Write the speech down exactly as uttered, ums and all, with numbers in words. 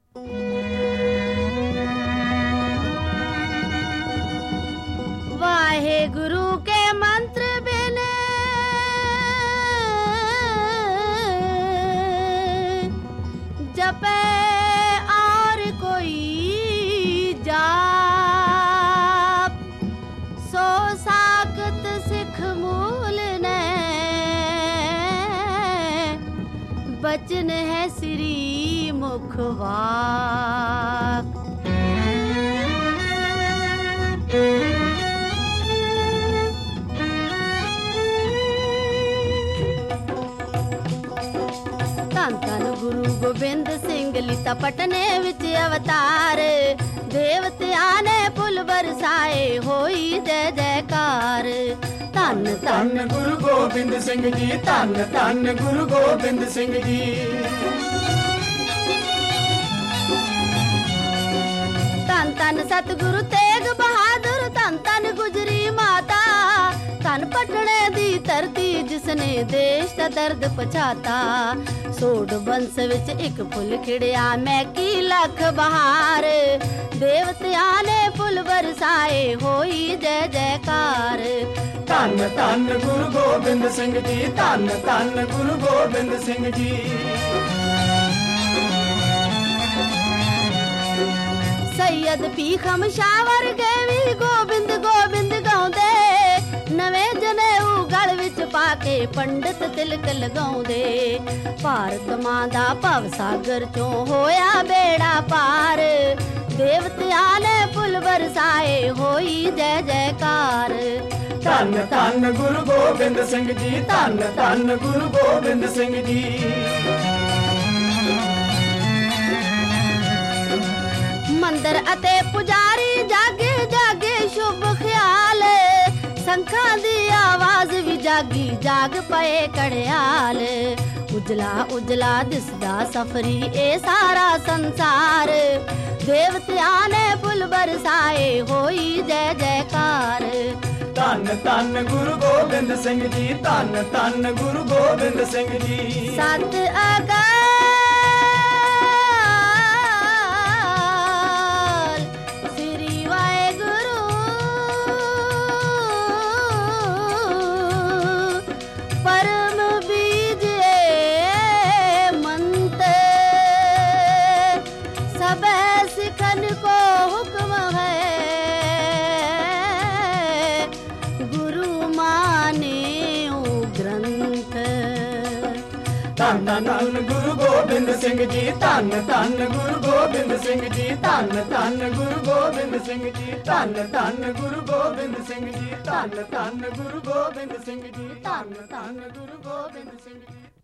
वाहे गुरु के मंत्र बिन जपे और कोई जाप, सो साकत सिख मूल ने बचन है श्री मुखवाक। ਧੰਨ ਧੰਨ ਗੁਰੂ ਗੋਬਿੰਦ ਸਿੰਘ ਲਿਤਾ ਪਟਨੇ ਵਿੱਚ ਅਵਤਾਰ, ਦੇਵਤਿਆਂ ਨੇ ਫੁੱਲ ਬਰਸਾਏ ਹੋਈ ਜੈ ਜੈਕਾਰ। ਧੰਨ ਧੰਨ ਗੁਰੂ ਗੋਬਿੰਦ ਸਿੰਘ ਜੀ, ਧੰਨ ਧੰਨ ਗੁਰੂ ਗੋਬਿੰਦ ਸਿੰਘ ਜੀ। ਧੰਨ ਧੰਨ ਸਤਿਗੁਰੂ ਤੇਗ ਬਹਾਦਰ, ਧੰਨ ਧੰਨ ਗੁਜਰੀ ਮਾਤਾ, ਧੰਨ ਪਟਨੇ ਦੀ ਧਰਤੀ ਜਿਸਨੇ ਦੇਸ਼ ਦਾ ਦਰਦ ਪਛਾਤਾ। ਸੋਢ ਬੰਸ ਵਿੱਚ ਇੱਕ ਫੁੱਲ ਖਿੜਿਆ ਮੈਂ ਕੀ ਲੱਖ ਬਹਾਰ, ਦੇਵਤਿਆਂ ਨੇ ਫੁੱਲ ਬਰਸਾਏ ਹੋਈ ਜੈ ਜੈਕਾਰ। ਧੰਨ ਧੰਨ ਗੁਰੂ ਗੋਬਿੰਦ ਸਿੰਘ ਜੀ, ਧੰਨ ਧੰਨ ਗੁਰੂ ਗੋਬਿੰਦ ਸਿੰਘ ਜੀ। ਸੈਯਦ ਭੀਖਮ ਸ਼ਾਹ ਵਰਗੇ ਵੀ ਗੋਬਿੰਦ ਗੋਬਿੰਦ ਗਾਉਂਦੇ, ਨਵੇਂ ਜਨੇਊ ਗਲ ਵਿੱਚ ਪਾ ਕੇ ਪੰਡਤ ਤਿਲਕ ਲਗਾਉਂਦੇ। ਭਾਰਤ ਮਾਂ ਦਾ ਭਵ ਸਾਗਰ ਚੋਂ ਹੋਇਆ ਬੇੜਾ ਪਾਰ, ਦੇਵਤਿਆਂ ਨੇ ਫੁੱਲ ਬਰਸਾਏ ਹੋਈ ਜੈ ਜੈਕਾਰ। ਧੰਨ ਧੰਨ ਗੁਰੂ ਗੋਬਿੰਦ ਸਿੰਘ ਜੀ, ਧੰਨ ਧੰਨ ਗੁਰੂ ਗੋਬਿੰਦ ਸਿੰਘ ਜੀ। ਮੰਦਰ ਅਤੇ ਪੁਜਾਰੀ ਜਾਗੇ ਜਾਗੇ ਸ਼ੁਭ ਖਿਆਲ, ਸੰਖਾਂ ਦੀ ਆਵਾਜ਼ ਵੀ ਜਾਗੀ ਜਾਗ ਪਏ ਕੜਿਆਲ। ਉਜਲਾ ਉਜਲਾ ਦਿਸਦਾ ਸਫਰੀ ਇਹ ਸਾਰਾ ਸੰਸਾਰ, ਦੇਵਤਿਆਂ ਨੇ ਫੁੱਲ ਬਰਸਾਏ ਹੋਈ ਜੈ ਜੈਕਾਰ। ਧੰਨ ਧੰਨ ਗੁਰੂ ਗੋਬਿੰਦ ਸਿੰਘ ਜੀ, ਧੰਨ ਧੰਨ ਗੁਰੂ ਗੋਬਿੰਦ ਸਿੰਘ ਜੀ। ਸਤ ਅਕਾਲ ਸ੍ਰੀ ਵਾਹਿਗੁਰੂ, ਪਰਮ ਬੀਜ ਮੰਤ, ਸਭੈ ਸਿਖਨ ਕੋ ਹੁਕਮ ਹੈ, ਗੁਰੂ ਮਾਨਿਓ ਗ੍ਰੰਥ। ਧੰਨ ਧੰਨ ਗੁਰੂ ਗੋਬਿੰਦ ਸਿੰਘ ਜੀ, ਧੰਨ ਧੰਨ ਗੁਰੂ ਗੋਬਿੰਦ ਸਿੰਘ ਜੀ। ਧੰਨ ਧੰਨ ਗੁਰੂ ਗੋਬਿੰਦ ਸਿੰਘ ਜੀ, ਧੰਨ ਧੰਨ ਗੁਰੂ ਗੋਬਿੰਦ ਸਿੰਘ ਜੀ। ਧੰਨ ਧੰਨ ਗੁਰੂ ਗੋਬਿੰਦ ਸਿੰਘ ਜੀ, ਧੰਨ ਧੰਨ ਗੁਰੂ ਗੋਬਿੰਦ ਸਿੰਘ ਜੀ।